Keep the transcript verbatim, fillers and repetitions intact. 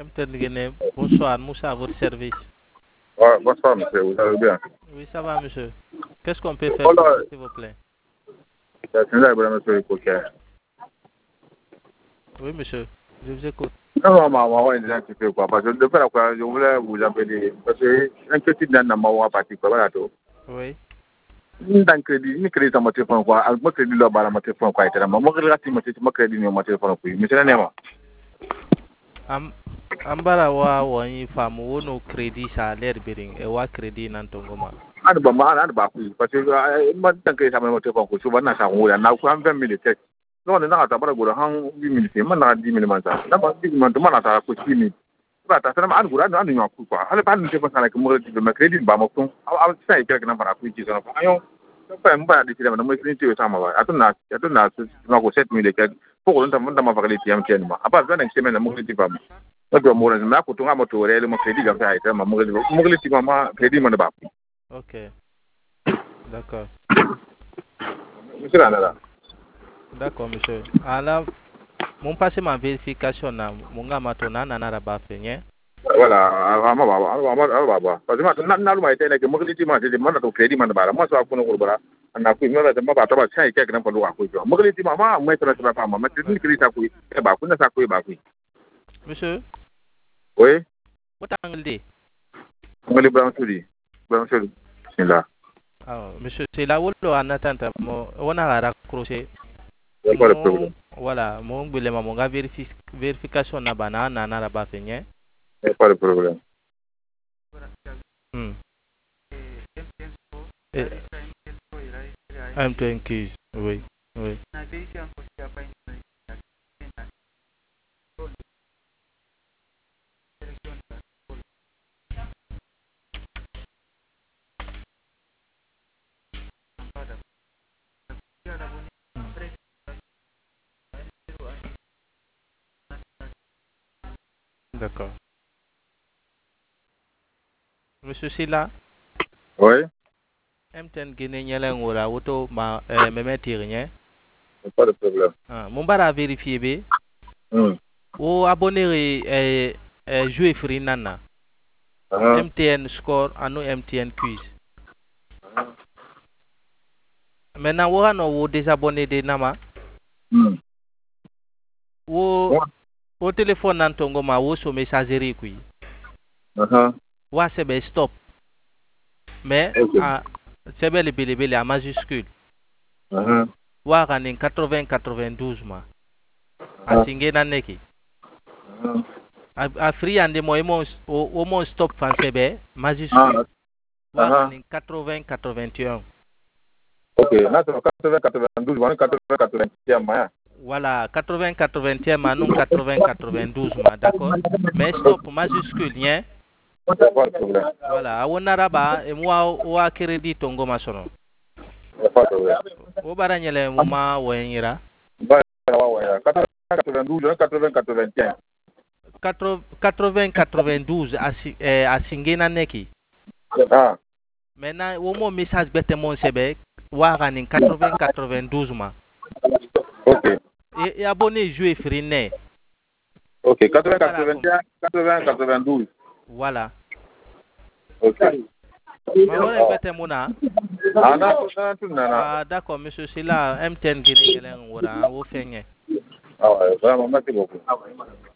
M T N Guinée, bonsoir, Moussa, à votre service. Ouais, bonsoir, monsieur, vous allez bien? Oui, ça va, monsieur. Qu'est-ce qu'on peut faire Oh pour là, vous, s'il vous plaît? c'est là, monsieur le coquin. Oui, monsieur, je vous écoute. Non, non, maman, on est un petit peu quoi. Parce que de faire quoi, je voulais vous appeler. Parce que un petit d'un maman parti quoi, voilà tout. Oui. Dans crédit, ni crédit à mon téléphone quoi. Al mo crédit là bas à mon téléphone quoi. Était maman relati mo téléphone, mo crédit ni mon téléphone quoi. Monsieur là nema. Am ambara wa wani famu wono crédit sa l'air biring e wa crédit nan tongoma. Anu ba ma anu ba ku. Parce que mo dans crédit à mon téléphone quoi. Souvent na sa ngula na ku am vingt mille tête. Non, na ta bara gura han huit mille, man na dix mille man sa. Na ba dix mille man na ta ku six mille. Ba ta sana anu gura anu anu ku quoi. Hale ba anu téléphone sana ke mo crédit me crédit ba mo ton. Aw sai quelque na bara ku ci sana. Ayo. Pas mbaya de tirer, mais je suis sama ba. Atuna, atuna, na ko sept mille ke. Poko nta manda ma fakali tiam tiam ma. Apa zana semaine mo crédit ba. Na do mo na ko tunga mo to rele mo crédit ga fa ita ma mo crédit. Mo crédit ma crédit mo ba. Ok. D'accord. Monsieur là. D'accord, monsieur. Alors, mon passé ma vérification na mon gama to na na na ba fe nye. Voilà, ama ba, ama ama ba. Parce que na na lu ma ita ne ke mo crédit ma de man to crédit man ba. Mo so ko ko bara. Na ku me ba ma ba ta ba sai ke na pa lu ko jo. Mo crédit ma ma mo ita na pa ma. Ma crédit crédit ta ku e ba ku na sa ku ba ku. Monsieur? Oui. What angle de? Mo le blanc suri. Blanc suri. C'est là. Ah, monsieur, c'est là où l'on attend. On a raccroché. Il n'y a pas de problème. Voilà, mon bile ma mon vérifi vérification na bana na na ba fe nye. Il n'y a pas de problème. Hmm. M T N Keys, oui, oui. D'accord. Monsieur Silla? Oui. M T N Guinée nyele ngora auto ma euh, me mettre rien. Il n'y a pas de problème. Ah, mon bara vérifier be. Hmm. O abonné euh, euh, jouer free nana. Uh -huh. M T N score anu M T N quiz. Uh -huh. Maintenant wo no wo désabonné de nama. Hmm. Wo Yeah. au téléphone nan tongo ma wo so messagerie kui. Uh -huh. Wa sebe stop. Mais Okay. à sebe le bele bele à majuscule. Uh -huh. Wa kanin quatre-vingts quatre-vingt-douze ma. Uh A -huh. singe nan neki. Uh -huh. A, a free ande mo emo o mo stop fan sebe majuscule. Uh Wa -huh. kanin quatre-vingts quatre-vingt-un. Ok, là c'est quatre-vingts quatre-vingt-douze, quatre-vingts quatre-vingt-un ma. Voilà, quatre-vingts quatre-vingt-un ma non quatre-vingts quatre-vingt-douze ma, d'accord? Mais stop majuscule rien. Pas de problème. Voilà, awona raba e moi o a crédit tongo ma sono. Pas de problème. O baranyele mo ma wenira. quatre-vingts quatre-vingt-douze, quatre-vingts quatre-vingt-un. quatre-vingts quatre-vingt-douze a eh, a singena neki. Ah. Maintenant au mo message bete mon sebe wa kanin quatre-vingts quatre-vingt-douze ma. Ok. Et, et abonné jouer free ne. Ok, quatre-vingts quatre-vingt-un, quatre-vingts quatre-vingt-douze. Voilà. Ok. Ma wala bete mona. Ah non, non, tout non. Ah d'accord monsieur, c'est là M T N Guinée ngora wo fenye. Ah ouais, vraiment merci beaucoup.